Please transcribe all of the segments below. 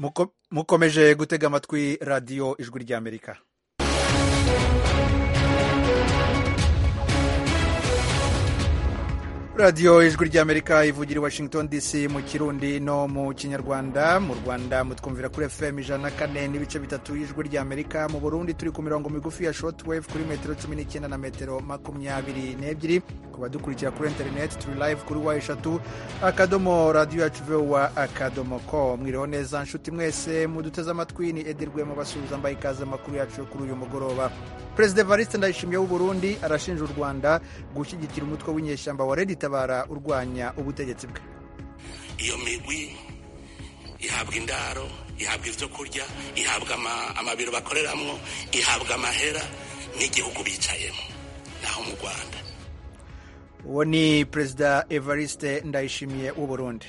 mukomeje gutega amatwi radiyo ijwi ry'Amerika. radiyo ijwi ry'Amerika ivugira i Washington DC mu Kirundi no mu Kinyarwanda. Mu Rwanda mutwumvira kuri FM 104.3 y'ijwi ry'Amerika. Mu Burundi turi ku mirongo migufi ya shortwave kuri metero 19 na metero 22. Ku badukurikira kuri internet turi live kuri wa3 akadomo radio yacu VOA akadomo com. Mwiriho neza nshuti mwese muduteze amatwi, ni Edirwe mu basuhuza mbaye ikaze makuru yacu kuri uyu mugoroba. Perezida Evariste Ndayishimiye w'u Burundi arashinja u Rwanda gushyigikira umutwe w'inyeshyamba wa Red Tabara urwanya ubutegetsi bwe. Iyo migwi ihabwa indaro, ihabwa ivyo kurya, ihabwa amabiro bakoreramwo, ihabwa amahera n'igihugu bicayemo naho mu Rwanda. Uwo ni Perezida Evariste Ndayishimiye w'u Burundi.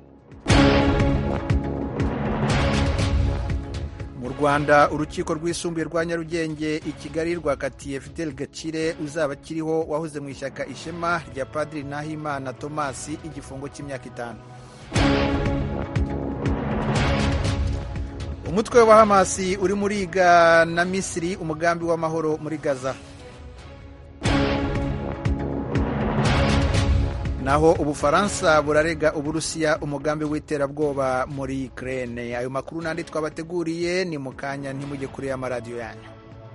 Mu Rwanda urukiko rwisumbuye rwa Nyarugenge i Kigali rwakatiye Fidel Gakire uzaba kiriho wahoze mu ishyaka Ishema rya Padiri Nahimana Thomas igifungo cy'imyaka 5. Umutwe wa Hamas uri muriga na Misiri umugambi w'amahoro muri Gaza. Naho Ubufaransa burarega Uburusiya umugambi w'iterabwoba muri Ukraine. Ayo makuru nandi twabateguriye ni mukanya, ntimujye kure y'amaradiyo yanyu.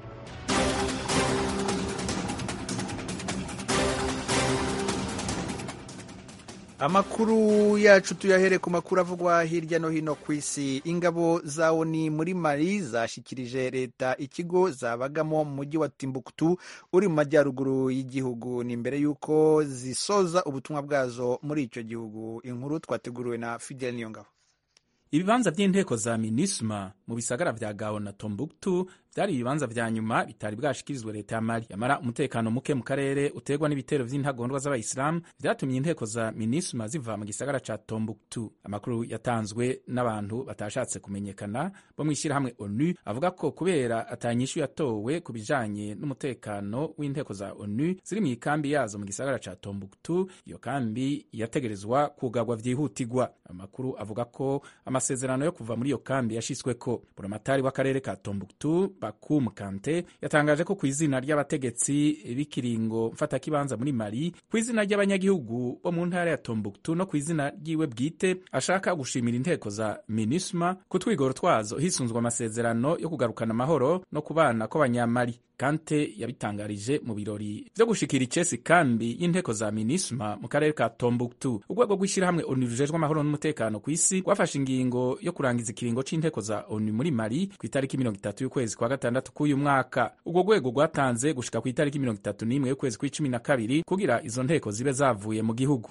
Amakuru yacu tuyahere ku makuru avugwa hirya no hino ku isi. Ingabo za ONU muri Mali zashikirije leta ikigo zabagamo mu mujyi wa Timbuktu uri mu majyaruguru y'igihugu, ni mbere yuko zisoza ubutumwa bwazo muri icyo gihugu. Inkuru twateguriwe na Fidel Niyongabo. Ibibanza by'inteko za MINUSMA mu bisagara vya Gao na Tombouctou vyari ibibanza vya nyuma bitari bwashikirizwe leta ya Mali. Yamara umutekano muke mu karere utegwa n'ibitero vy'intagondwa z'abayisilamu vyatumye inteko za MINUSMA ziva mu gisagara ca Tombouctou. Amakuru yatanzwe n'abantu batashatse kumenyekana bo mw'ishirahamwe ONU avuga ko kubera atanyishu yatowe ku bijanye n'umutekano w'inteko za ONU ziri mu ikambi yazo mu gisagara ca Tombouctou, iyo kambi yategerezwa kugarwa vyihutirwa. Amakuru avuga ko amasezerano yo kuva muri iyo kambi yashitsweko. Buramatari w'akarere ka Tombouctou Bakoum Kante yatangaje ko kw'izina ry'abategetsi b'ikiringo mfatakibanza muri Mali, kw'izina ry'abanyagihugu bo mu ntara ya Tombouctou no kw'izina ryiwe bwite ashaka gushimira inteko za MINUSMA ku twigoro twazo hisunzwe amasezerano yo kugarukana amahoro no kubana kw'abanyamali. Kante yabitangarije mu birori vyo gushikira icesi kambi y'inteko za MINUSMA mu karere ka Tombouctou. Urwego rw'ishirahamwe ONU rujejwe amahoro n'umutekano ku isi rwafashe ingingo yo kurangiza ikiringo c'inteko za ONU muri Mali ku itariki 30 y'ukwezi kwa gatandatu k'uyu mwaka. Urwo rwego rwatanze gushika ku itariki 31 y'ukwezi kw'icumi na kabiri kugira izo nteko zibe zavuye mu gihugu.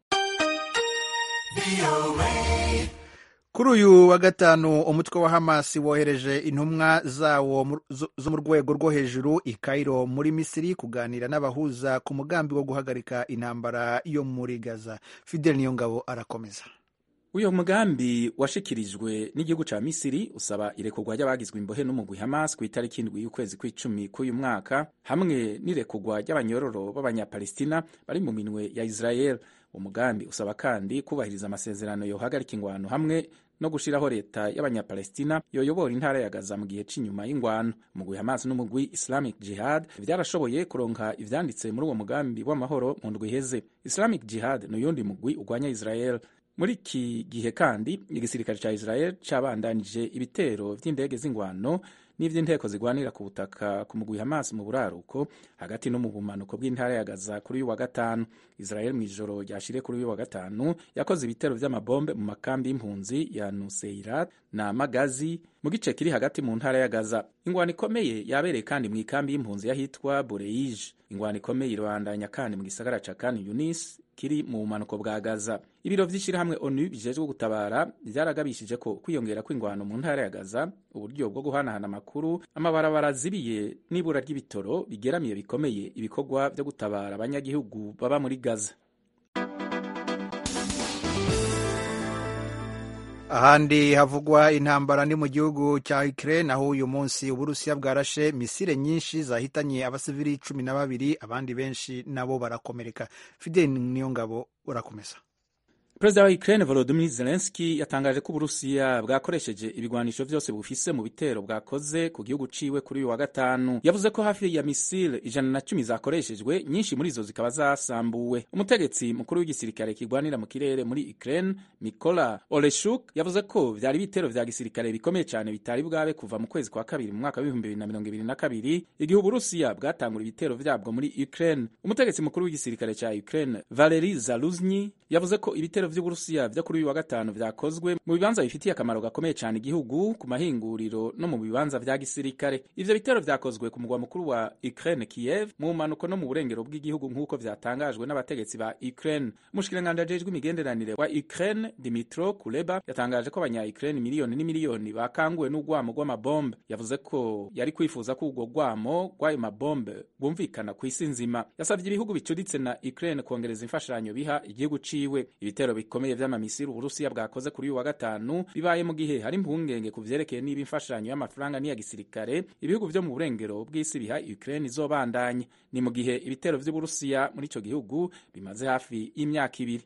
Kuri uyu wa gatanu umutwe wa Hamas wohereje intumwa zawo zo mu rwego rwo hejuru i Cairo muri Misiri kuganira n'abahuza ku mugambi wo guhagarika intambara yo muri Gaza. Fidel Niyongabo arakomeza. Uyo mugambi washikirijwe n'igihugu ca Misiri usaba irekurwa ry'abagizwe imbohe n'umugwi Hamas ku itariki 7 y'ukwezi kw'icumi k'uyu mwaka, hamwe n'irekurwa ry'abanyororo b'abanyapalestina bari mu minwe ya Israel. Umugambi usaba kandi kubahiriza amasezerano yohagarika ingwano hamwe no gushiraho leta y'abanyapalestina yoyobora intara ya Gaza mu gihe c'inyuma y'ingwano. Umugwi Hamas n'umugwi Islamic Jihad vyarashoboye kuronka ivyanditse muri uwo mugambi w'amahoro mu ndwi iheze. Islamic Jihad n'uyundi mugwi ugwanya Israel. Muri iki gihe kandi igisirikare ca Israel cabandanije ibitero vy'indege z'ingwano n'ivy'inteko zigwanira ku butaka ku mugwi Hamas mu buraruko hagati no mu bumanuko bw'intara ya Gaza kuri uyu wa gatanu. Israel mw'ijoro ryashire kuri uyu wa gatanu yakoze ibitero vy'amabombe mu makambi y'impunzi ya Nuseirat na Magazi mu gice kiri hagati mu ntara ya Gaza. Ingwano ikomeye yabereye kandi mw'ikambi y'impunzi yahitwa Bureij. Ingwano ikomeye irabandanya kandi mu gisagara ca Khan Yunis kiri mu bumanuko bwa Gaza. Ibiro vy'ishirahamwe ONU bijejwe gutabara vyaragabishije ko kwiyongera kw'ingwano mu ntara ya Gaza, uburyo bwo guhanahana amakuru, amabarabara zibiye n'ibura ry'ibitoro bigeramiye bikomeye ibikorwa vyo gutabara abanyagihugu baba muri Gaza. Ahandi havugwa intambara ni mu gihugu cya Ukraine, aho uyu munsi Uburusiya bwarashe misile nyinshi zahitanye abasivili 12, abandi benshi nabo barakomereka. Fidel Niyongabo urakomeza. Perezida wa Ukraine Volodymyr Zelensky yatangaje ko Uburusiya bwakoresheje ibigwanisho vyose bufise mu bitero bwakoze ku gihugu ciwe kuri uyu wa gatanu. Yavuze ko hafi ya misile 110 zakoreshejwe, nyinshi muri zo zikaba zasambuwe. Umutegetsi mukuru w'igisirikare kigwanira mu kirere muri Ukraine, Mykola Oleshuk, yavuze ko vyari bitero vya gisirikare bikomeye cyane bitari bwabe kuva mu kwezi kwa kabiri mu mwaka wa 2022 igihe Uburusiya bwatangura ibitero vyabwo muri Ukraine. Umutegetsi mukuru w'igisirikare ca Ukraine, Valery Zaluzny, yavuze ko ibitero vy'Uburusiya vyo kuri uyu wa gatanu vyakozwe mu bibanza bifitiye akamaro gakomeye cyane igihugu, ku mahinguriro no mu bibanza vya gisirikare. Ivyo bitero vyakozwe ku mugwa mukuru wa Ukraine Kiev, mu manuko no mu burengero bw'igihugu nk'uko vyatangajwe n'abategetsi ba Ukraine. Umushikiranganji ajejwe imigenderanire wa Ukraine Dmytro Kuleba yatangaje ko abanya Ukraine miliyoni n'imiliyoni bakanguwe n'ugwamo rw'amabombe. Yavuze ko yari kwifuza ko urwo gwamo rw'ayo mabombe bwumvikana ku isi nzima. Yasavye ibihugu bicuditse na Ukraine kongereza imfashanyo biha igihugu ciwe. Ibitero bikomeye vy'amamisiri Uburusiya bwakoze kuri uyu wa gatanu bibaye mu gihe hari impungenge ku vyerekeye niba imfashanyo y'amafaranga n'iya gisirikare ibihugu vyo mu burengero bw'isi biha Ukraine izobandanya. Ni mu gihe ibitero vy'Uburusiya muri ico gihugu bimaze hafi y'imyaka 2.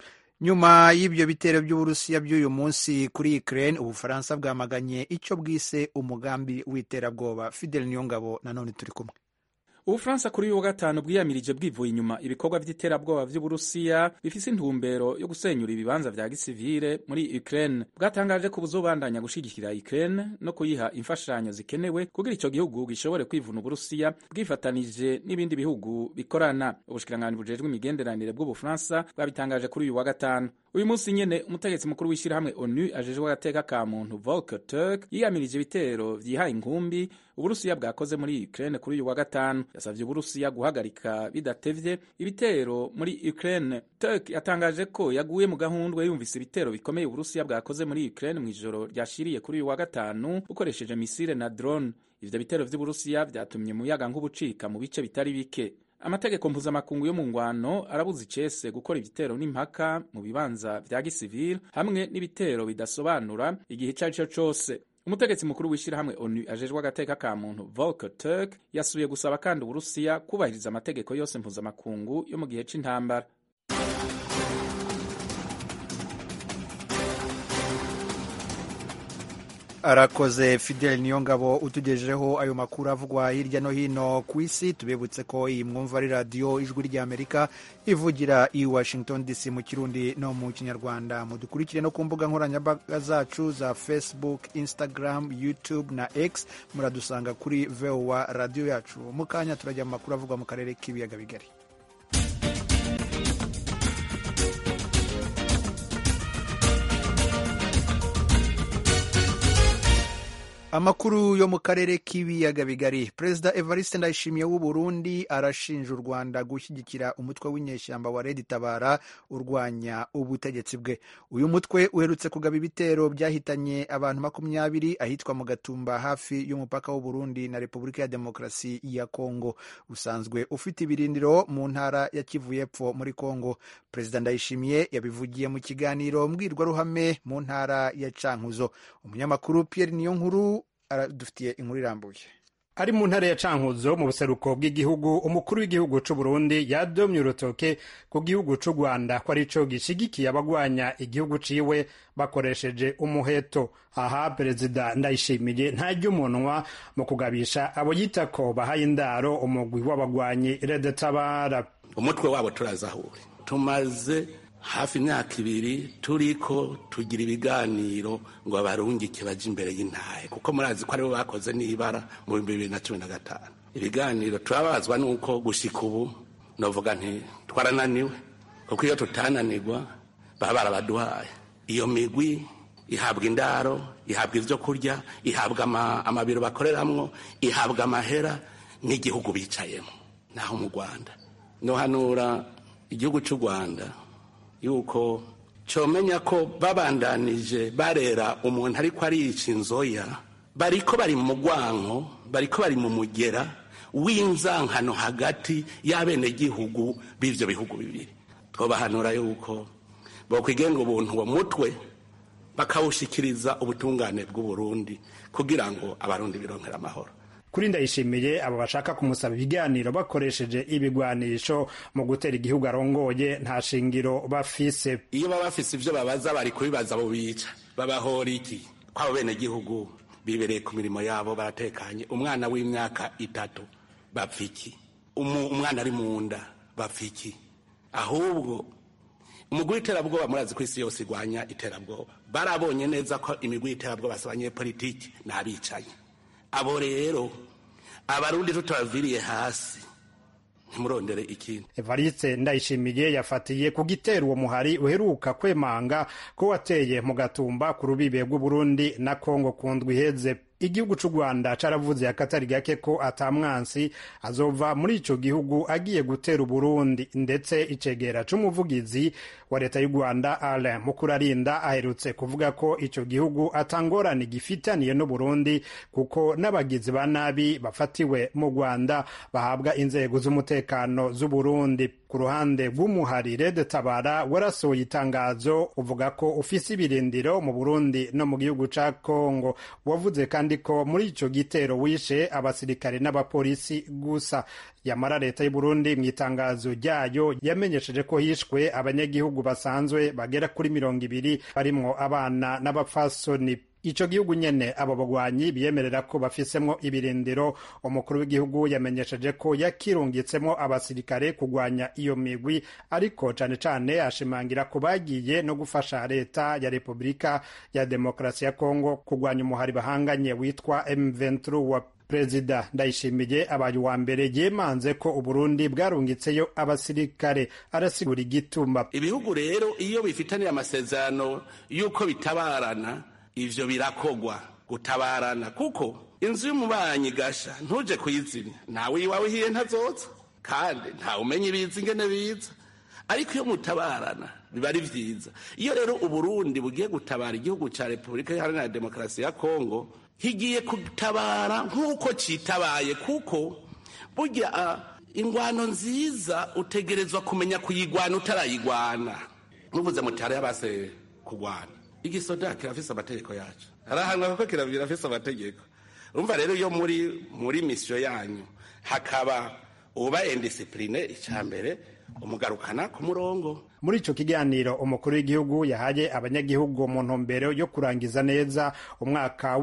Nyuma y'ibyo bitero by'Uburusiya by'uyu munsi kuri Ukraine, Ubufaransa bwamaganye icyo bwise umugambi w'iterabwoba. Fidel Niyongabo nanone turi kumwe. Ubufaransa kuri uyu wa gatanu bwiyamirije bwivuye inyuma ibikorwa vy'iterabwoba vy'Uburusiya bifise intumbero yo gusenyura ibibanza vya gisivile muri Ukraine. Bwatangaje ko buzobandanya gushigikira Ukraine no kuyiha imfashanyo zikenewe kugira ico gihugu gishobore kwivuna Uburusiya bwifatanije n'ibindi bihugu bikorana. Ubushikiranganji bujejwe imigenderanire bw'Ubufaransa bwabitangaje kuri uyu wa gatanu. Uyu munsi nyene umutegetsi mukuru w'ishirahamwe ONU ajejwe agateka ka muntu Volker Turk yiyamirije ibitero vyihaye inkumbi Uburusiya bwakoze muri Ukraine kuri uyu wa gatanu. Yasavye Uburusiya guhagarika bidatevye ibitero muri Ukraine. Turk yatangaje ko yaguye mu gahundwe yumvise ibitero bikomeye Uburusiya bwakoze muri Ukraine mw'ijoro ryashiriye kuri uyu wa gatanu bukoresheje misile na drone. Ivyo bitero vy'Uburusiya vyatumye umuyaga nk'ubucika mu bice bitari bike. Amategeko mpuzamakungu yo mu ngwano arabuza icese gukora ibitero n'impaka mu bibanza vya gisivile hamwe n'ibitero bidasobanura igihe ico arico cose. Umutegetsi mukuru w'ishirahamwe ONU ajejwe agateka ka muntu Volker Turk yasubiye gusaba kandi Uburusiya kubahiriza amategeko yose mpuzamakungu yo mu gihe c'intambara. Arakoze Fidel Niyongabo utugejeho ayo makuru avugwa hirya no hino ku isi. Tubibutse ko iyi mwumva ari radio Ijwi ry'Amerika ivugira i Washington DC mu Kirundi no mu Kinyarwanda. Mudukurikire no ku mbuga nkoranyambaga zacu za Facebook, Instagram, YouTube na X. Muradusanga kuri VOA radio yacu. Mukanya turajya mu makuru avugwa mu karere k'ibiyaga bigari. Amakuru yo mu karere k'ibiyaga bigari. Perezida Evariste Ndayishimiye w'u Burundi arashinja u Rwanda gushyigikira umutwe w'inyeshyamba wa Red Tabara urwanya ubutegetsi bwe. Uyu mutwe uherutse kugaba ibitero byahitanye abantu 20 ahitwa mu Gatumba hafi y'umupaka w'u Burundi na Repubulika ya Demokarasi ya Kongo. Usanzwe ufite ibirindiro mu ntara ya Kivu y'Epfo muri Kongo. Perezida Ndayishimiye yabivugiye mu kiganiro mbwirwaruhame mu ntara ya Cankuzo. Umunyamakuru Pierre Niyonkuru dufitiye inkuru irambuye. Ari mu ntara ya Cankuzo mu buseruko bw'igihugu, umukuru w'igihugu c'u Burundi yadomye urutoke ku gihugu c'u Rwanda ko arico gishigikiye abagwanya igihugu ciwe bakoresheje umuheto. Aha Perezida Ndayishimiye ntarya umunwa mu kugabisha abo yita ko bahaye indaro umugwi w'abagwanyi Red Tabara. Umutwe wabo turazahure, tumaze hafi imyaka 2 turiko tugira ibiganiro ngo abarungike baje imbere y'intahe, kuko murazi ko aribo bakoze n'ibara mu 2015. Ibiganiro turabazwa nuko gushika ubu novuga nti twarananiwe, kuko iyo tutananirwa baba barabaduhaye. Iyo migwi ihabwa indaro, ihabwa ivyo kurya, ihabwa amabiro bakoreramwo, ihabwa amahera n'igihugu bicayemo. Naho mu Rwanda no hanura igihugu c'u Rwanda yuko comenya ko babandanije barera umuntu ariko arica inzoya, bariko bari mu mugwanko, bariko bari mu mugera w'inzankano hagati y'abene gihugu b'ivyo bihugu bibiri. Twobahanura yuko bokwigenga ubuntu uwo mutwe bakawushikiriza ubutungane bw'u Burundi kugira ngo abarundi bironkera amahoro. kuri Ndayishimiye abo bashaka kumusaba ibiganiro bakoresheje ibigwanisho mu gutera igihugu arongoye nta shingiro bafise. Iyo baba bafise ivyo babaza bari kubibaza abo bica babahora iki kwabo bene gihugu bibereye ku mirimo yabo baratekanye. Umwana w'imyaka 3 bapfiki, umwana ari mu nda bapfiki. Ahubwo umugwi w'iterabwoba murazi ko isi yose igwanya iterabwoba, barabonye neza ko imigwi y'iterabwoba asabanye politiki n'abicaye. Abo rero abarundi tutaviriye hasi ntimurondere ikintu. Evariste Ndayishimiye yafatiye ku gitero uwo muhari uheruka kwemanga ko wateye mu Gatumba ku rubibe rw'u Burundi na Kongo ku ndwi iheze. Igihugu c'u Rwanda caravuze akatari gake ko atamwansi azova muri ico gihugu agiye gutera Burundi, ndetse icegera c'umuvugizi wa leta y'u Rwanda Alain Mukurarinda aherutse kuvuga ko ico gihugu atangorane gifitaniye no Burundi kuko n'abagizi ba nabi bafatiwe mu Rwanda bahabwa inzego z'umutekano z'u Burundi. Ku ruhande rw'umuhari Red Tabara warasohoye itangazo uvuga ko ufise ibirindiro mu Burundi no mu gihugu ca Kongo. Wavuze kandi ko muri ico gitero wishe abasirikare n'abapolisi gusa. Yamara leta y'u Burundi mu itangazo ryayo yamenyesheje ko hishwe abanyagihugu basanzwe bagera kuri 200 barimwo abana n'abapfasoni. Ico gihugu nyene abo bagwanyi biyemerera ko bafisemwo ibirindiro. Umukuru w'igihugu yamenyesheje ko yakirungitsemo abasirikare kugwanya iyo migwi, ariko cane cane ashimangira ko bagiye no gufasha leta ya Republika ya Demokarasi ya Kongo kugwanya umuhari bahanganye witwa M23. Perezida Ndayishimiye abaye uwa mbere yemanze ko Uburundi bwarungitseyo abasirikare, arasigura igituma. Ibihugu rero iyo bifitaniye amasezerano yuko bitabarana, ivyo birakogwa gutabarana, kuko inzu y'umubanyi gasha ntuje kuyizimya, nawe iwawe hiye ntazoza kandi nta umenye ibiza ingene biza, ariko iyo mutabarana biba ari vyiza. Iyo rero Uburundi bugiye gutabara igihugu ca Republika Iharanira Demokarasi ya Kongo, higiye kutabara nk'uko citabaye, kuko burya ingwano nziza utegerezwa kumenya kuyigwana utarayigwana. Muvuze mutare yabase kugwana, igisoda kirafise amategeko yacu, arahanwa kuko kirafise amategeko. Urumva rero iyo muri mission yanyu hakaba uba indiscipline, icambere umugarukana ku murongo. Muri ico kiganiro umukuru w'igihugu yahaye abanyagihugu mu ntumbero yo kurangiza neza umwaka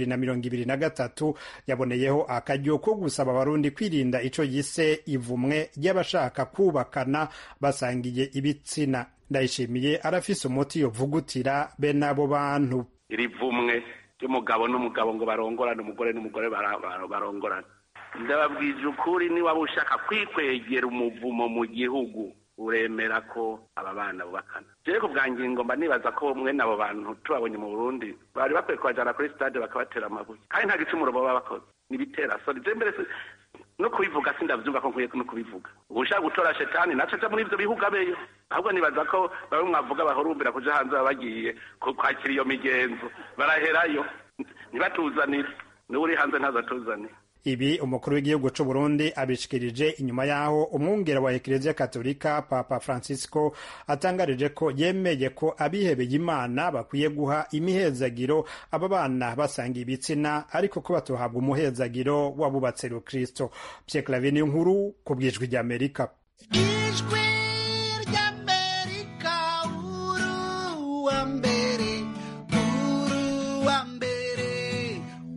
w'2023 yaboneyeho akaryo ko gusaba abarundi kwirinda ico yise ivumwe ry'abashaka kubakana basangiye ibitsina. Ndayishimiye arafise umuti yovugutira bene abo bantu. Iri vumwe ry'umugabo n'umugabo ngo barongorane, umugore n'umugore barongorane, ndababwije ukuri, ni waba ushaka kwikwegera umuvumo mu gihugu uremera ko aba bana bubakana. Jewe ku bwanjye ngomba nibaza ko mwe nabo bantu tubabonye mu Burundi bari bakwiye kubajana kuri stade bakabatera amabuye, kandi nta gicumuro baba bakoze, nibitera sori. Je mbere no kubivuga sindavyumva ko nkwiye no kubivuga. Ushaka gutora shetani naco ca muri ivyo bihuga beyo, ahubwo nibaza ko bamwe mwavuga bahorumbira kuja hanze bagiye kwakira iyo migenzo, baraherayo nibatuzanire, n'uri hanze ntazatuzanire. Ibi umukuru w'igihugu c'u Burundi abishikirije inyuma yaho umwungere wa Eklezia Katolika Papa Francisco atangarije ko yemeye ko abihebeye Imana bakwiye guha imihezagiro aba bana basanga ibitsina, ariko ko batohabwa umuhezagiro wabubatse Kristo. Pierre Claver Nkuru ku bwijwi rya Amerika. Ijwi ry'Amerika, uru wa mbere, uru wa mbere,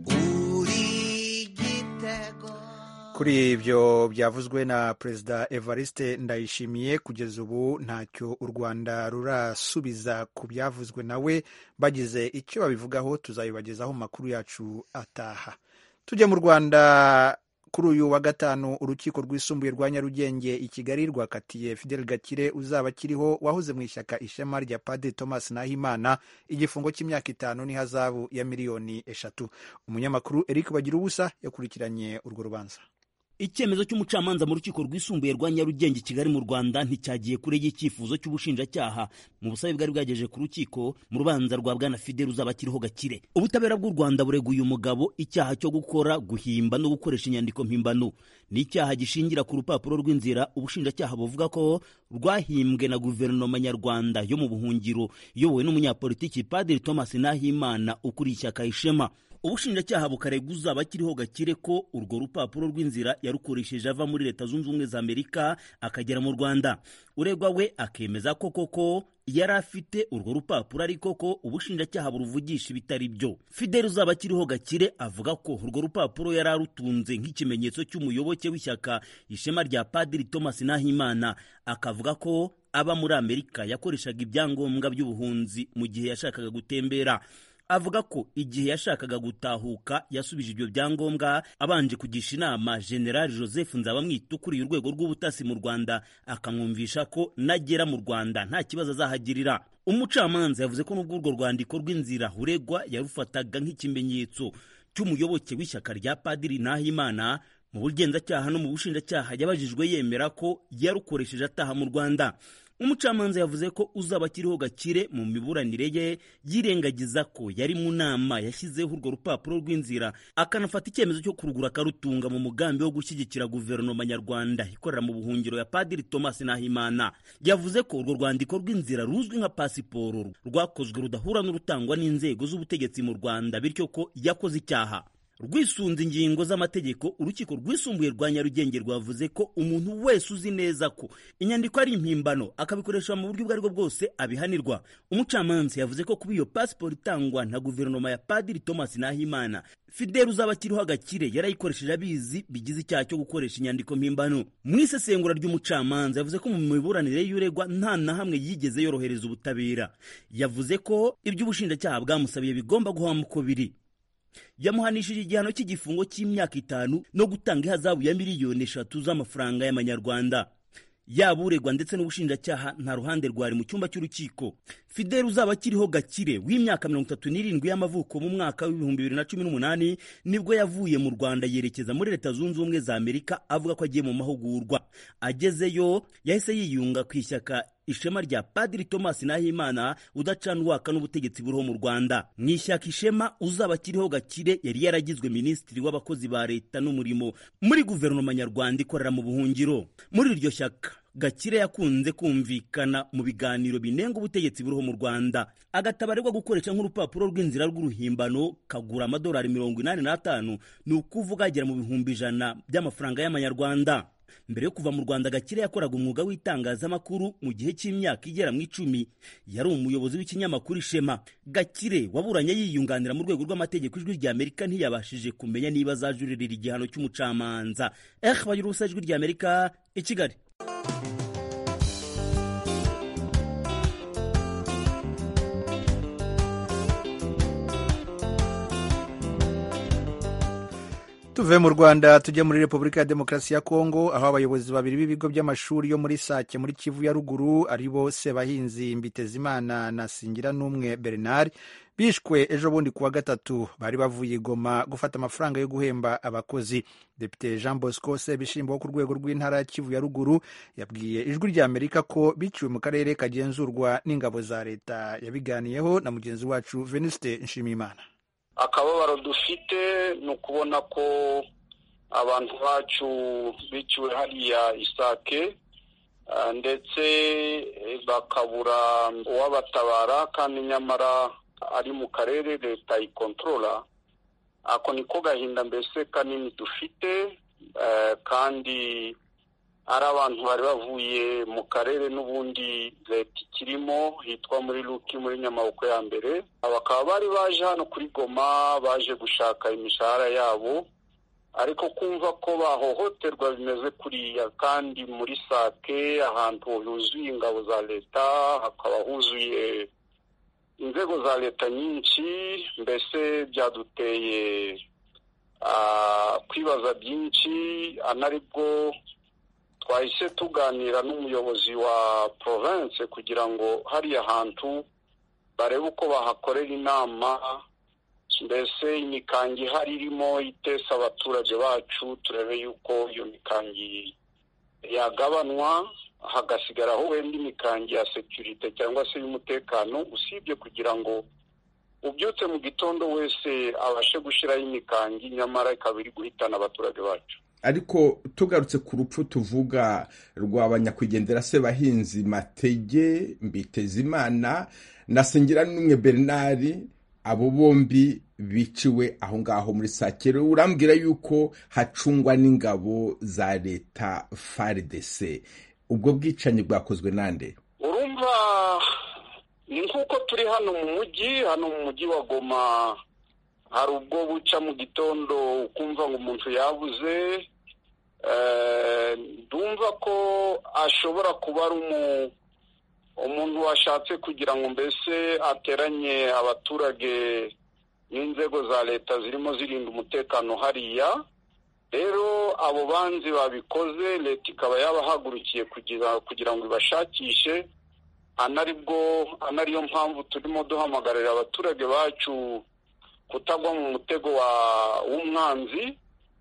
uri igitego. Kuri ibyo byavuzwe na Perezida Evariste Ndayishimiye, kugeza ubu ntacyo u Rwanda rurasubiza ku byavuzwe nawe. Bagize icyo babivugaho tuzabibagezaho mu makuru yacu ataha. Tujye mu Rwanda. Kuri uyu wa gatanu urukiko rwisumbuye rwa Nyarugenge i Kigali rwakatiye Fidel Gakire uzaba akiriho wahoze mu ishyaka Ishema rya Padiri Thomas Nahimana igifungo cy'imyaka 5 n'ihazabu ya miliyoni 3. Umunyamakuru Eric Bagirubusa yakurikiranye urwo rubanza. Icyemezo cy'umucamanza mu rukiko rwisumbuye rwa Nyarugenge Kigali mu Rwanda nticyagiye kure y'icyifuzo cy'ubushinjacyaha mu busabe bwari bwageje ku rukiko mu rubanza rwa Bwana Fidel uzaba akiriho Gakire. Ubutabera bw'u Rwanda bureguye umugabo icyaha cyo gukora, guhimba no gukoresha inyandiko mpimbano. Ni icyaha gishingira ku rupapuro rw'inzira ubushinjacyaha buvuga ko rwahimbwe na guverinoma nyarwanda yo mu buhungiro iyobowe n'umunyapolitiki Padiri Thomas Nahimana ukuriye ishyaka Ishema. ubushinjacyaha bukarega uzaba akiriho Gakire ko urwo rupapuro rw'inzira yarukoresheje ava muri Leta Zunze Ubumwe za Amerika akagera mu Rwanda. Uregwa we akemeza ko koko yari afite urwo rupapuro ariko ko ubushinjacyaha buruvugisha ibitari byo. Fidel uzaba akiriho Gakire avuga ko urwo rupapuro yari arutunze nk'ikimenyetso cy'umuyoboke w'ishyaka Ishema rya Padiri Thomas Nahimana, akavuga ko aba muri Amerika yakoreshaga ibyangombwa by'ubuhunzi mu gihe yashakaga gutembera. Avuga ko igihe yashakaga gutahuka yasubije ibyo byangombwa abanje kugisha inama General Joseph Nzabamwita ukuriye urwego rw'ubutasi mu Rwanda, akamwumvisha ko nagera mu Rwanda nta kibazo azahagirira. Umucamanza yavuze ko n'ubwo urwo rwandiko rw'inzira uregwa yarufataga nk'ikimenyetso cy'umuyoboke w'ishyaka rya Padiri Nahimana, mu bugenzacyaha no mu bushinjacyaha yabajijwe yemera ko yarukoresheje ataha mu Rwanda. Umucamanza yavuze ko uzaba akiriho Gakire mu miburanire ye yirengagiza ko yari mu nama yashyizeho urwo rupapuro rw'inzira, akanafata icyemezo cyo kurugura akarutunga mu mugambi wo gushyigikira guverinoma nyarwanda ikorera mu buhungiro ya Padiri Thomas Nahimana. Yavuze ko urwo rwandiko rw'inzira ruzwi nka pasiporo rwakozwe rudahura n'urutangwa n'inzego z'ubutegetsi mu Rwanda, bityo ko yakoze icyaha. Rwisunze ingingo z'amategeko, urukiko rwisumbuye rwa Nyarugenge rwavuze ko umuntu wese uzi neza ko inyandiko ari impimbano akabikoresha mu buryo ubwo aribwo bwose abihanirwa. Umucamanza yavuze ko kuba iyo pasiporo itangwa na guverinoma ya Padiri Thomas Nahimana, Fidel uzaba akiriho Gakire yarayikoresheje abizi bigize icyaha cyo gukoresha inyandiko mpimbano. Mu isesengura ry'umucamanza yavuze ko mu miburanire y'uregwa nta na hamwe yigeze yorohereza ubutabera. Yavuze ko ibyo ubushinjacyaha bwamusabiye bigomba guhama uko biri. Yamuhanishije igihano cy'igifungo cy'imyaka 5 no gutanga ihazabu ya miliyoni 3 z'amafaranga y'amanyarwanda. Yaba uregwa ndetse n'ubushinjacyaha nta ruhande rwari mu cyumba cy'urukiko. Fidel uzaba akiriho Gakire w'imyaka 37 y'amavuko mu mwaka w'2018 nibwo yavuye mu Rwanda yerekeza muri Leta Zunze Ubumwe za Amerika, avuga ko agiye mu mahugurwa. Agezeyo yahise yiyunga ku ishyaka Ishema rya Padiri Thomas Nahimana udacanwaka n'ubutegetsi buriho mu Rwanda. Mu ishyaka Ishema uzaba akiriho Gakire yari yaragizwe minisitiri w'abakozi ba leta n'umurimo muri guverinoma nyarwanda ikorera mu buhungiro. Muri iryo shyaka Gakire yakunze kumvikana mu biganiro binenga ubutegetsi buriho mu Rwanda, agatabarirwa gukoresha nk'urupapuro rw'inzira rw'uruhimbano kagura amadolari 85, ni ukuvuga agera mu bihumbi 100 by'amafaranga y'amanyarwanda. Mbere yo kuva mu Rwanda, Gakire yakoraga umwuga w'itangazamakuru mu gihe cy'imyaka igera mu 10. Yari umuyobozi w'ikinyamakuru Ishema. Gakire waburanye yiyunganira mu rwego rw'amategeko, Ijwi rya Amerika ntiyabashije kumenya niba azajuririra igihano cy'umucamanza. Bagira ubusa, Ijwi rya Amerika i Kigali. Tuve mu Rwanda tujye muri Repubulika ya Demokarasi ya Kongo, aho abayobozi babiri b'ibigo by'amashuri yo muri Sake muri Kivu ya ruguru aribo Sebahinzi Mbitezimana na Singiranumwe Bernard bishwe ejo bundi kuwa gatatu. Bari bavuye Goma gufata amafaranga yo guhemba abakozi. Depite Jean Bosco Sebishimbo wo ku rwego rw'intara ya Kivu ya ruguru yabwiye Ijwi rya Amerika ko biciwe mu karere kagenzurwa n'ingabo za leta. Yabiganiyeho na mugenzi wacu Venuste Nshimiyimana. Akababaro dufite ni ukubona ko abantu bacu biciwe hariya Isake, ndetse bakabura uwabatabara, kandi nyamara ari mu karere leta ikontrola. Ako niko gahinda mbese kanini dufite, kandi ari abantu bari bavuye mu karere n'ubundi leta ikirimo hitwa muri Luki muri Nyamaboko ya mbere. Bakaba bari baje hano kuri Goma baje gushaka imishahara yabo, ariko kumva ko bahohoterwa bimeze kuriya, kandi muri Sake ahantu huzuye ingabo za leta, hakaba huzuye inzego za leta nyinshi, mbese byaduteye kwibaza byinshi. Anaribwo twahise tuganira n'umuyobozi wa province kugira ngo hariya hantu barebe uko bahakorera inama, mbese imikangi ihari irimo itesa abaturage bacu, turebe yuko iyo mikangi yagabanwa hagasigaraho wenda imikangi ya security cyangwa se y'umutekano, usibye kugira ngo ubyutse mu gitondo wese abashe gushyiraho imikangi, nyamara ikaba iri guhitana abaturage bacu. Ariko tugarutse ku rupfu tuvuga rw'abanyakwigendera Sebahinzi Matege Mbitezimana na Singiranumwe Bernard, abo bombi biciwe aho ngaho muri Sake. Urambwira yuko hacungwa n'ingabo za leta FARDC. Ubwo bwicanyi bwakozwe nande? Urumva ni nk'uko turi hano mu mujyi wa Goma, hari ubwo buca mu gitondo ukumva ngo umuntu yabuze. Ndumva ko ashobora kuba ari umuntu washatse kugira ngo mbese ateranye abaturage n'inzego za leta zirimo zirinda umutekano hariya. Rero abo banzi babikoze, leta ikaba yabahagurukiye kugira ngo ibashakishe. Anariyo mpamvu turimo duhamagarira abaturage bacu kutagwa mu mutego w'umwanzi,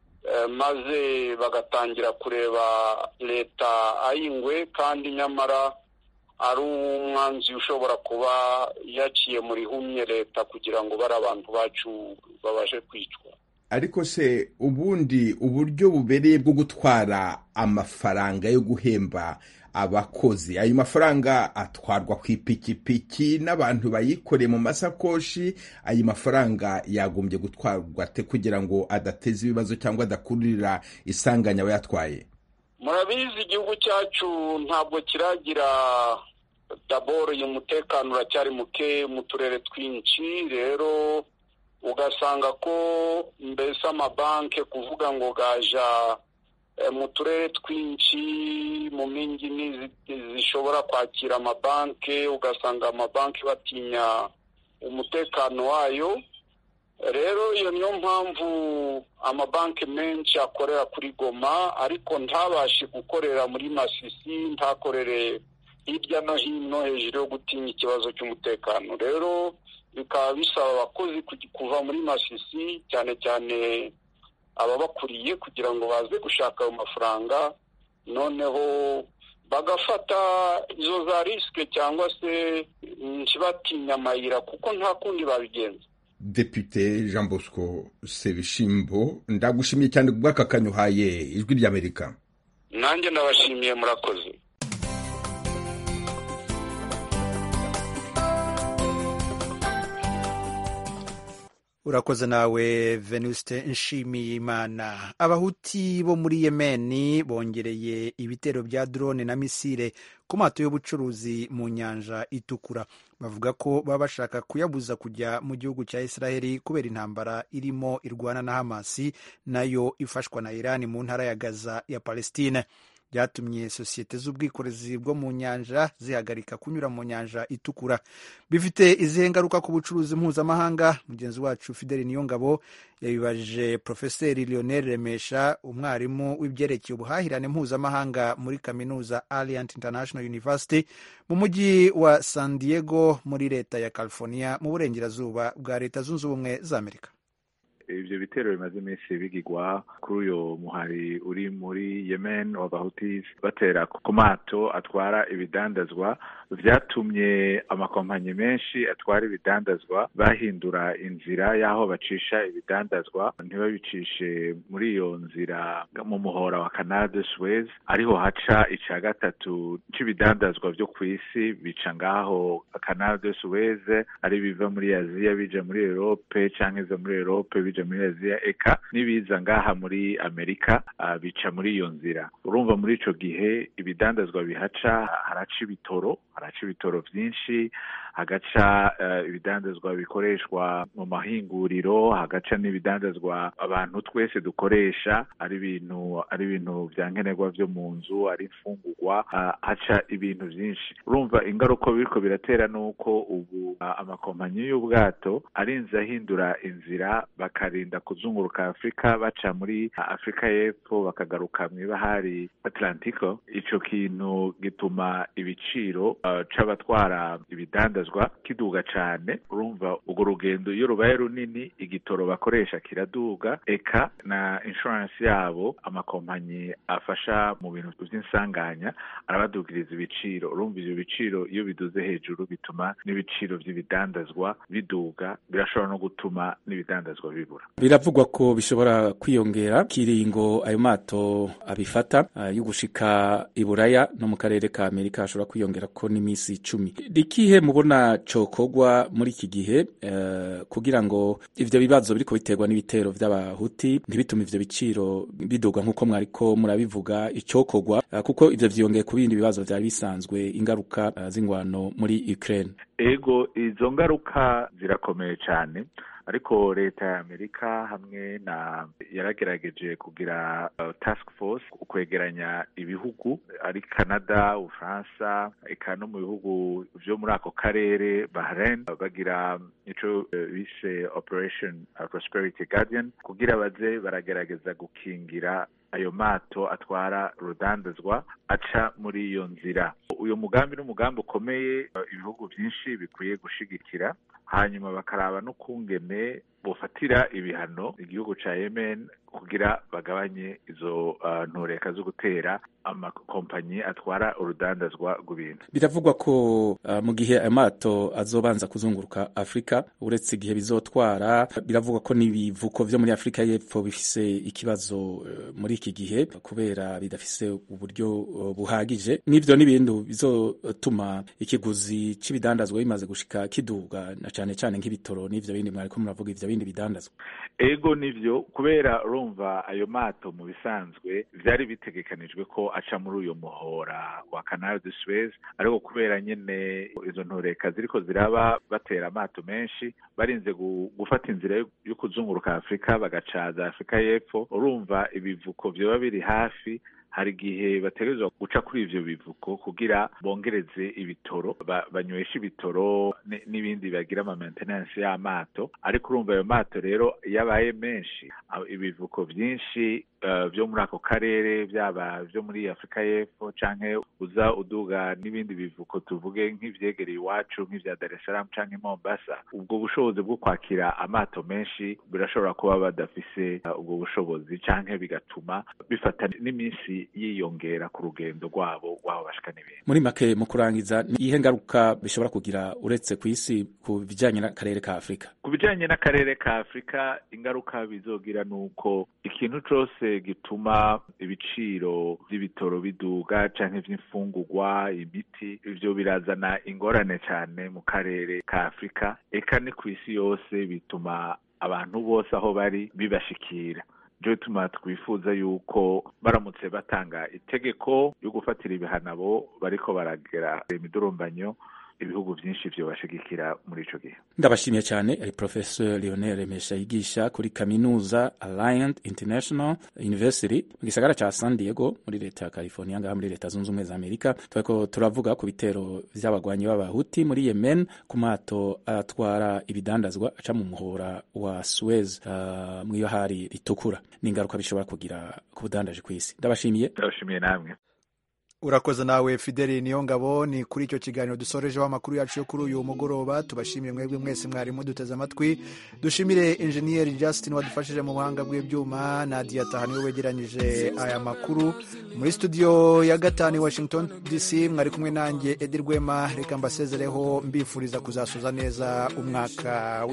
maze bagatangira kureba leta ayingwe, kandi nyamara ari umwanzi ushobora kuba yaciye muri humye leta kugira ngo bari abantu bacu babashe kwicwa. Ariko se ubundi uburyo bubereye bwo gutwara amafaranga yo guhemba abakozi, ayo mafaranga atwarwa ku ipikipiki n'abantu bayikoreye mu masakoshi, ayo mafaranga yagombye gutwarwa te kugira ngo adateza ibibazo cyangwa adakururira isanganya abayatwaye? Murabizi igihugu cyacu ntabwo kiragira daboro y'umutekano, uracyari muke mu turere twinshi. Rero ugasanga ko mbese amabanki kuvuga ngo gaja mu turere twinshi mu mingi zishobora kwakira amabanki, ugasanga amabanki batinya umutekano wayo. Rero iyo niyo mpamvu amabanki menshi akorera kuri Goma, ariko ntabashe gukorera muri Masisi, ntakorere hirya no hino hejuru yo gutinya ikibazo cy'umutekano. Rero bikaba bisaba abakozi kuva muri Masisi, cyane cyane ababakuriye, kugira ngo baze gushaka ayo mafaranga, noneho bagafata izo za risike cyangwa se ntibatinya amayira, kuko nta kundi babigenza. Depute Jean Bosco Sebishimbo, ndagushimiye cyane kubw'aka kanya uhaye Ijwi ry'Amerika. Nanjye ndabashimiye, murakoze. Urakoze nawe Venuste Nshimiyimana. Abahuti bo muri Yemeni bongereye ibitero bya drone na misile ku mato y'ubucuruzi mu nyanja itukura. Bavuga ko baba bashaka kuyabuza kujya mu gihugu cya Israeli kubera intambara irimo irwana na Hamasi, nayo ifashwa na Iran mu ntara ya Gaza ya Palestine. Byatumye sosiyete z'ubwikorezi bwo mu nyanja zihagarika kunyura mu nyanja itukura. Bifite izihe ngaruka ku bucuruzi mpuzamahanga? Mugenzi wacu Fidel Niyongabo yabibajije Profeseri Lionel Remesha, umwarimu w'ibyerekeye ubuhahirane mpuzamahanga muri kaminuza Alliant International University mu mujyi wa San Diego muri leta ya California mu burengerazuba bwa Leta Zunze Ubumwe za Amerika. Ivyo bitero bimaze iminsi bigirwa kuri uyo muhari uri muri Yemen w'abahutis batera ku mato atwara ibidandazwa, vyatumye amakompanyi menshi atwara ibidandazwa bahindura inzira y'aho bacisha ibidandazwa, ntibabicishe muri iyo nzira mu muhora wa Canal de Suez, ariho haca ica gatatu c'ibidandazwa vyo kw'isi, bica ngaho Canal de Suez, ari biva muri Aziya bija muri Europe canke biva muri Europe bija muri Aziya, eka nibiza ngaha muri Amerika bica muri iyo nzira. Urumva muri ico gihe ibidandazwa bihaca, haraca ibitoro vyinshi, hagaca ibidandazwa bikoreshwa mu mahinguriro, hagaca n'ibidandazwa abantu twese dukoresha, ari ibintu vya nkenerwa vyo mu nzu, ari imfungurwa, haca ibintu vyinshi. Urumva ingaruka biriko biratera nuko ubu amakompanyi y'ubwato arinze ahindura inzira, bakarinda kuzunguruka Afrika, baca muri Afrika y'Epfo bakagaruka mw'ibahari Atlantiko. Ico kintu gituma ibiciro c'abatwara ibidandazwa kiduga cane. Urumva urwo rugendo iyo rubaye runini, igitoro bakoresha kiraduga, eka na insurance yabo amakompanyi afasha mu bintu vy'insanganya arabadugiriza ibiciro. Urumva ivyo biciro iyo biduze hejuru bituma n'ibiciro vy'ibidandazwa biduga, birashobora no gutuma n'ibidandazwa bibura. bujumbura. Biravugwa ko bishobora kwiyongera kiringo ayo mato abifata yo gushika iburaya no mu karere ka Amerika ashobora kwiyongera ko n'imisi 10. Rikihe mubona cokogwa muri iki gihe kugira ngo ivyo bibazo biriko biterwa n'ibitero vy'abahuti ntibitume ivyo biciro biduga nkuko mwariko murabivuga icokogwa kuko ivyo vyiyongeye ku bindi bibazo vyari bisanzwe ingaruka z'ingwano muri Ukraine. Ego izo ngaruka zirakomeye cyane, ariko leta ya Amerika hamwe na yaragerageje kugira task force ukwegeranya ibihugu ari Canada, Ufaransa, eka no mu bihugu vyo muri ako karere Bahrain, bagira ico bise Operation Prosperity Guardian kugira baze baragerageza gukingira ayo mato atwara rudandazwa aca muri iyo nzira. Uyo mugambi n'umugambi ukomeye ibihugu byinshi bikwiye gushigikira, hanyuma bakaraba no kungene bofatira ibihano igihugu ca Yemen kugira bagabanye izo ntureka zo gutera amakompanyi atwara urudandazwa rw'ibintu. Biravugwa ko mu gihe amato azobanza kuzunguruka Afrika uretse igihe bizotwara, biravugwa ko n'ibivuko vyo muri Afrika y'Epfo bifise ikibazo muri iki gihe kubera bidafise uburyo buhagije, n'ivyo n'ibindi bizotuma ikiguzi c'ibidandazwa bimaze gushika kiduga na cane cane nk'ibitoro n'ivyo bindi mwariko muravuga ivyo bindi bidandazwa. Ego nivyo kubera urumva ayo mato mu bisanzwe vyari bitegekanijwe ko aca muri uyo muhora wa Canal de Suez, ariko kubera nyene izo ntureka ziriko ziraba batera amato menshi barinze gufata inzira yo kuzunguruka Afrika bagacaza Afrika y'Epfo, urumva ibivuko vyoba biri hafi hari gihe bategerezwa guca kuri ivyo bivuko kugira bongereze ibitoro banywesha ibitoro n'ibindi bagira ama maintenance y'amato, ariko urumva ayo mato rero yabaye menshi ibivuko vyinshi vyo muri ako karere byaba vyo muri Afrika y'Epfo canke uza uduga n'ibindi bivuko tuvuge nk'ivyegereye iwacu nk'ivya Dar es Salaam canke Mombasa, ubwo bushobozi bwo kwakira amato menshi birashobora kuba badafise ubwo bushobozi canke bigatuma bifata n'iminsi yiyongera ku rugendo rwabo bashika n'ibindi. Muri make mu kurangiza ni ihe ngaruka bishobora kugira uretse ku isi ku bijanye n'akarere ka Afrika? Ku bijanye n'akarere ka Afrika ingaruka bizogira nuko ikintu cose gituma ibiciro vy'ibitoro biduga canke vy'imfungurwa, imiti, ivyo birazana ingorane cane mu karere ka Afrika, eka ni ku isi yose bituma abantu bose aho bari bibashikira. Njo tuma twifuza yuko baramutse batanga itegeko yo gufatira ibihanabo bariko baragera imidurumbanyo ibihugu vyinshi vyo bashigikira muri ico gihe. Ndabashimiye cyane ari Professor Lionel Remesha yigisha kuri kaminuza Alliant International University mu gisagara ca San Diego muri leta ya California ngaha muri leta zunze ubumwe za Amerika. Twako turavuga ku bitero vy'abagwanyi b'abahuti muri Yemen ku mato atwara ibidandazwa aca mu muhora wa Suez mu ibahari ritukura n'ingaruka bishobora kugira ku budandaje kw'isi. Ndabashimiye namwe. Urakoze nawe Fideli Niyongabo. Ni kuri icyo kiganiro dusorejeho amakuru yacu yo kuri uyu mugoroba. Tubashimiye mwebwe mwese mwarimu duteze amatwi. Dushimire Engineer Justin wadufashije mu buhanga bw'ibyuma, Nadia Tahani we wegeranyije aya makuru. Muri studio ya gatanu Washington DC mwari kumwe nanjye Edi Rwema. Reka mbasezereho mbifuriza kuzasoza neza umwaka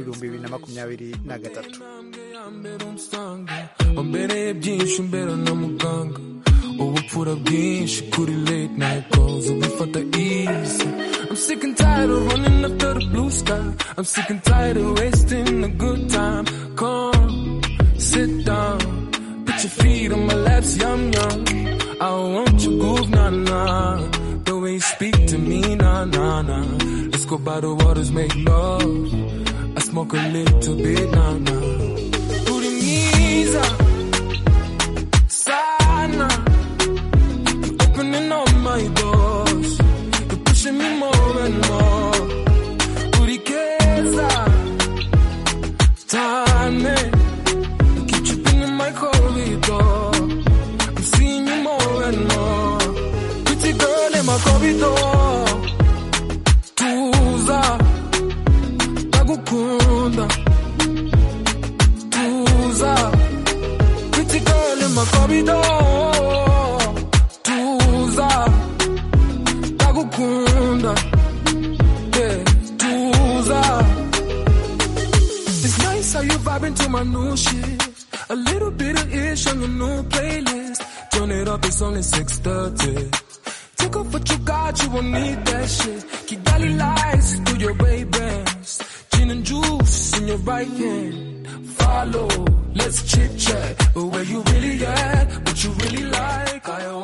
w'2023. Ubupfura bwinshi kuri late night calls ubifata easy. I'm sick and tired of running after the blue sky. I'm sick and tired of wasting a good time. Come, sit down, put your feet on my laps, yum yum. I want your groove, nah nah. The way you speak to me, nah nah nah. Let's go by the waters, make love. I smoke a little bit, nah nah. Put him easy, sana. Opening all my doors, you're pushing me more and more. Urikeza, time, you keep tripping in my corridor. I'm seeing you more and more. Pretty girl in my corridor. Tuza, tagukunda. Tuza, pretty girl in my corridor. Yeah, Tuza. It's nice how you vibing vibing to my new shit. A little bit of ish on your new playlist. Turn it up, it's only 6:30. Take off what you got, you won't need that shit. Kigali lights through your Ray-Bans. Gin and juice in your right hand. Follow, let's chit-chat. But where you really at, what you really like,